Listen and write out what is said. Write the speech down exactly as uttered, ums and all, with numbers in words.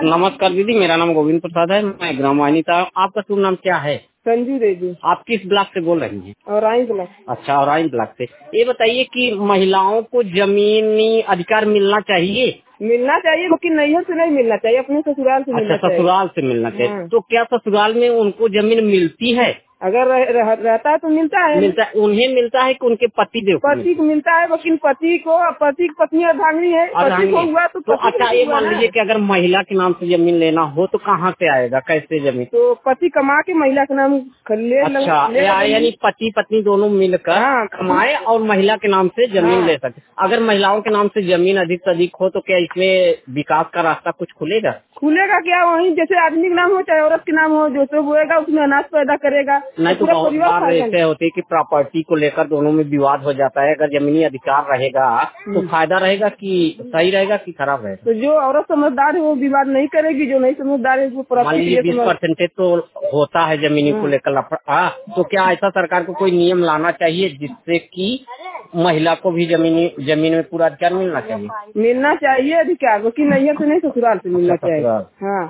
नमस्कार दीदी, मेरा नाम गोविंद प्रसाद है। मैं ग्राम वाहिनी था। आपका शुभ नाम क्या है? संजू देवी। आप किस ब्लॉक से बोल रही हैं? और आई ब्लॉक। अच्छा, और आई ब्लॉक से। ये बताइए कि महिलाओं को जमीनी अधिकार मिलना चाहिए? मिलना चाहिए, लेकिन नैहर से नहीं मिलना चाहिए, अपने ससुराल से मिलना अच्छा, चाहिए। ससुराल से मिलना चाहिए। हाँ। तो क्या ससुराल में उनको जमीन मिलती है? अगर रह, रह, रहता है तो मिलता है। मिलता है, उन्हें मिलता है कि उनके पति देव को पति को मिलता है, लेकिन पति को पति की पत्नी अर्धांगिनी है, पति अर्धांगिनी को है। हुआ तो तो पति अच्छा, को ये हुआ मान ना। लीजिए कि अगर महिला के नाम से जमीन लेना हो तो कहाँ से आएगा, कैसे जमीन? तो पति कमा के महिला के नाम ले अच्छा, ले या, यानी पति पत्नी दोनों मिलकर हाँ। कमाए और महिला के नाम से जमीन हाँ। ले सकते। अगर महिलाओं के नाम से जमीन अधिक से अधिक हो तो क्या इसमें विकास का रास्ता कुछ खुलेगा? खुलेगा क्या? वहीं जैसे आदमी के नाम हो चाहे औरत के नाम हो, जो तो बोएगा उसमें अनाज पैदा करेगा। नहीं तो पूरा बहुत परिवार बार खाएगा। ऐसे होते है कि प्रॉपर्टी को लेकर दोनों में विवाद हो जाता है। अगर जमीनी अधिकार रहेगा तो फायदा रहेगा कि सही रहेगा कि खराब रहेगा? तो जो औरत समझदार है वो विवाद नहीं करेगी, जो नहीं समझदार है वो मान प्रॉपर्टी के लीजिए लिए बीस समझ। परसेंटेज तो होता है जमीनी को लेकर लफड़ा। हाँ, तो क्या ऐसा सरकार को कोई नियम लाना चाहिए जिससे कि महिला को भी जमीनी जमीन में पूरा अधिकार मिलना चाहिए? मिलना चाहिए अधिकार, लेकिन नैहर से नहीं ससुराल से मिलना अच्छा, चाहिए। ससुराल। हाँ।